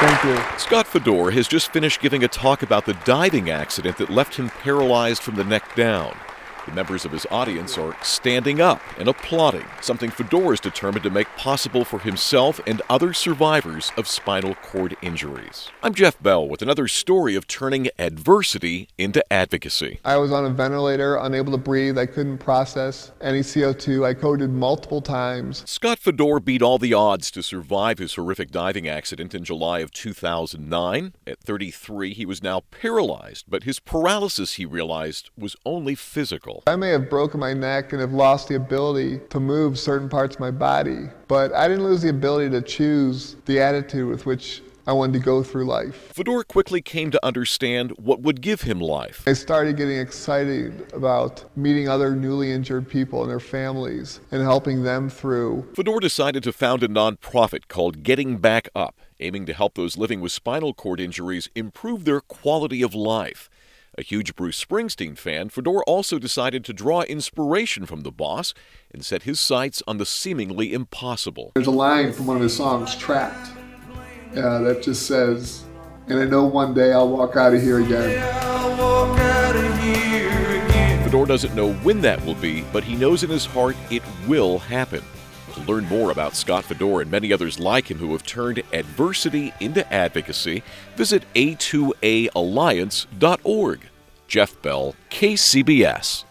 Thank you. Scott Fedor has just finished giving a talk about the diving accident that left him paralyzed from the neck down. The members of his audience are standing up and applauding, something Fedor is determined to make possible for himself and other survivors of spinal cord injuries. I'm Jeff Bell with another story of turning adversity into advocacy. I was on a ventilator, unable to breathe. I couldn't process any CO2. I coded multiple times. Scott Fedor beat all the odds to survive his horrific diving accident in July of 2009. At 33, he was now paralyzed, but his paralysis, he realized, was only physical. I may have broken my neck and have lost the ability to move certain parts of my body, but I didn't lose the ability to choose the attitude with which I wanted to go through life. Fedor quickly came to understand what would give him life. I started getting excited about meeting other newly injured people and their families and helping them through. Fedor decided to found a nonprofit called Getting Back Up, aiming to help those living with spinal cord injuries improve their quality of life. A huge Bruce Springsteen fan, Fedor also decided to draw inspiration from the boss and set his sights on the seemingly impossible. There's a line from one of his songs, Trapped, that just says, "And I know one day I'll walk out of here again." Fedor doesn't know when that will be, but he knows in his heart it will happen. To learn more about Scott Fedor and many others like him who have turned adversity into advocacy, visit a2alliance.org. Jeff Bell, KCBS.